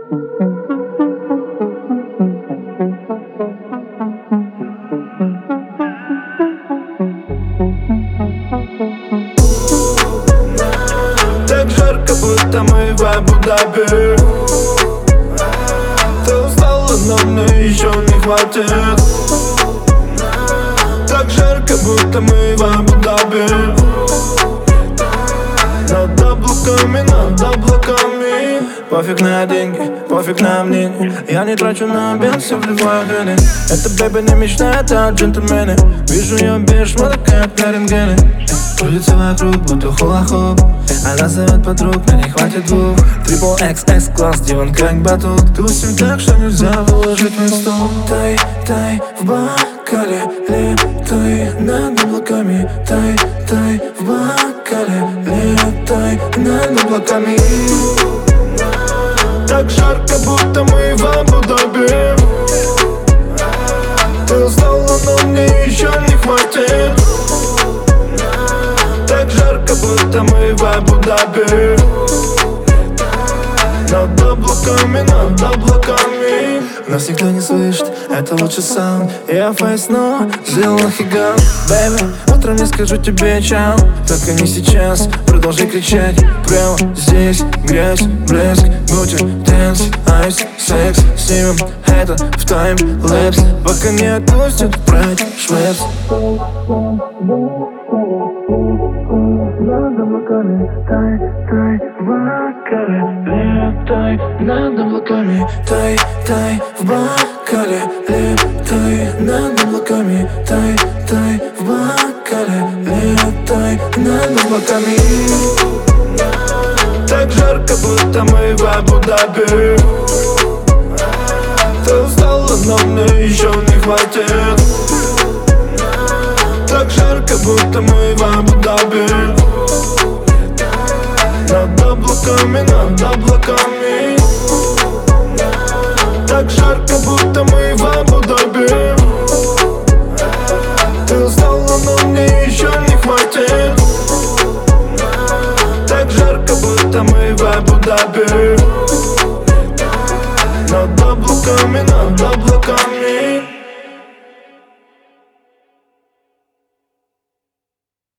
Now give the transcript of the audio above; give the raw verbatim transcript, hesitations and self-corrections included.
Так жарко, будто мы в Абу-Даби. Ты устала, но мне еще не хватит. Так жарко, будто мы в Абу-Даби. Над облаками, над облаками. Пофиг на деньги, пофиг на мнение. Я не трачу на обед, все вливаю грани. Эта бэби не мечтает о джентльмене. Вижу ее бежишь, вот как на рентгене. Крутится вокруг, будто хула-хуп. Она зовет подруг, мне не хватит двух. Трипл X, X-класс, диван как батут. Тусим так, что нельзя выложить на стол. Тай, тай, в бокале, летай над облаками. Тай, тай, в бокале, летай над облаками. Так жарко, будто мы в Абу-Даби. Ты устала, но мне еще не хватит. Так жарко, будто мы в Абу-Даби. Над облаками, над облаками. Нас никто не слышит, это лучший саунд. Я фейс, но сделал хигант. Бэйби, утром не скажу тебе чао. Только не сейчас, продолжи кричать. Прямо здесь грязь, блеск, бутер, дэнс, айс, секс. Снимем это в тайм-лэпс, пока не отпустят брать швепс. Над облаками, тай, тай, в бокале, летай над облаками. Тай, тай, в бокале, летай над облаками. Тай, тай, в бокале, летай над облаками. Так жарко, будто мы в Абу-Даби. Ты устала, но мне еще не хватит. Так жарко, будто мы в Абу-Даби. Над облаками, над облаками. Так жарко, будто мы в Абу-Даби. Ты устала, но мне еще не хватит. Так жарко, будто мы в Абу-Даби. Над облаками, над